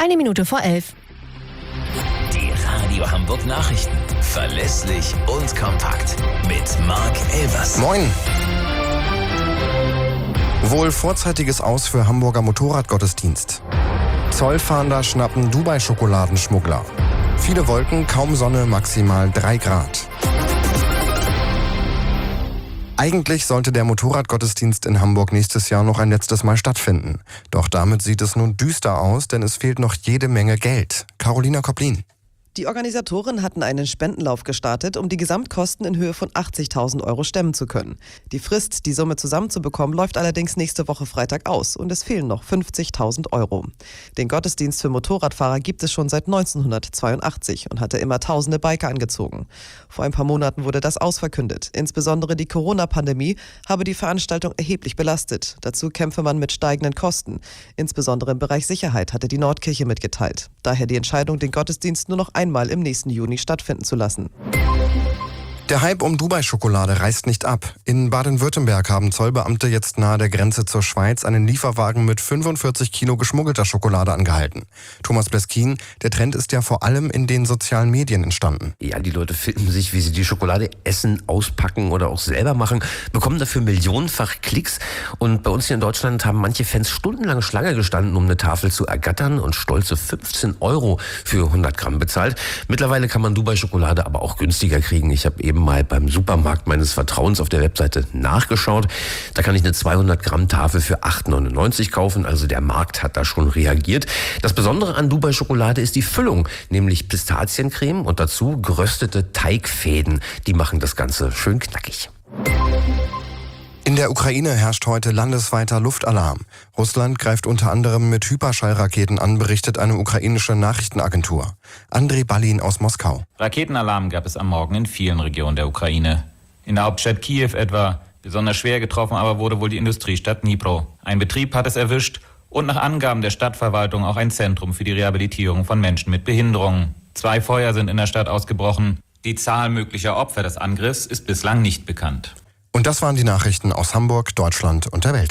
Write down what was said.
11:01. Die Radio Hamburg Nachrichten. Verlässlich und kompakt. Mit Marc Elvers. Moin. Wohl vorzeitiges Aus für Hamburger Motorradgottesdienst. Zollfahnder schnappen Dubai-Schokoladenschmuggler. Viele Wolken, kaum Sonne, maximal 3 Grad. Eigentlich sollte der Motorradgottesdienst in Hamburg nächstes Jahr noch ein letztes Mal stattfinden. Doch damit sieht es nun düster aus, denn es fehlt noch jede Menge Geld. Carolina Koplin. Die Organisatoren hatten einen Spendenlauf gestartet, um die Gesamtkosten in Höhe von 80.000 Euro stemmen zu können. Die Frist, die Summe zusammenzubekommen, läuft allerdings nächste Woche Freitag aus und es fehlen noch 50.000 Euro. Den Gottesdienst für Motorradfahrer gibt es schon seit 1982 und hatte immer tausende Biker angezogen. Vor ein paar Monaten wurde das ausverkündet. Insbesondere die Corona-Pandemie habe die Veranstaltung erheblich belastet. Dazu kämpfe man mit steigenden Kosten. Insbesondere im Bereich Sicherheit, hatte die Nordkirche mitgeteilt. Daher die Entscheidung, den Gottesdienst nur noch einmal im nächsten Juni stattfinden zu lassen. Der Hype um Dubai-Schokolade reißt nicht ab. In Baden-Württemberg haben Zollbeamte jetzt nahe der Grenze zur Schweiz einen Lieferwagen mit 45 Kilo geschmuggelter Schokolade angehalten. Thomas Bleskin, der Trend ist ja vor allem in den sozialen Medien entstanden. Ja, die Leute filmen sich, wie sie die Schokolade essen, auspacken oder auch selber machen, bekommen dafür millionenfach Klicks. Und bei uns hier in Deutschland haben manche Fans stundenlang Schlange gestanden, um eine Tafel zu ergattern und stolze 15 Euro für 100 Gramm bezahlt. Mittlerweile kann man Dubai-Schokolade aber auch günstiger kriegen. Ich habe eben mal beim Supermarkt meines Vertrauens auf der Webseite nachgeschaut. Da kann ich eine 200 Gramm Tafel für 8,99 kaufen. Also der Markt hat da schon reagiert. Das Besondere an Dubai-Schokolade ist die Füllung, nämlich Pistaziencreme und dazu geröstete Teigfäden. Die machen das Ganze schön knackig. In der Ukraine herrscht heute landesweiter Luftalarm. Russland greift unter anderem mit Hyperschallraketen an, berichtet eine ukrainische Nachrichtenagentur. Andrei Balin aus Moskau. Raketenalarm gab es am Morgen in vielen Regionen der Ukraine. In der Hauptstadt Kiew etwa. Besonders schwer getroffen aber wurde wohl die Industriestadt Dnipro. Ein Betrieb hat es erwischt und nach Angaben der Stadtverwaltung auch ein Zentrum für die Rehabilitierung von Menschen mit Behinderungen. 2 Feuer sind in der Stadt ausgebrochen. Die Zahl möglicher Opfer des Angriffs ist bislang nicht bekannt. Und das waren die Nachrichten aus Hamburg, Deutschland und der Welt.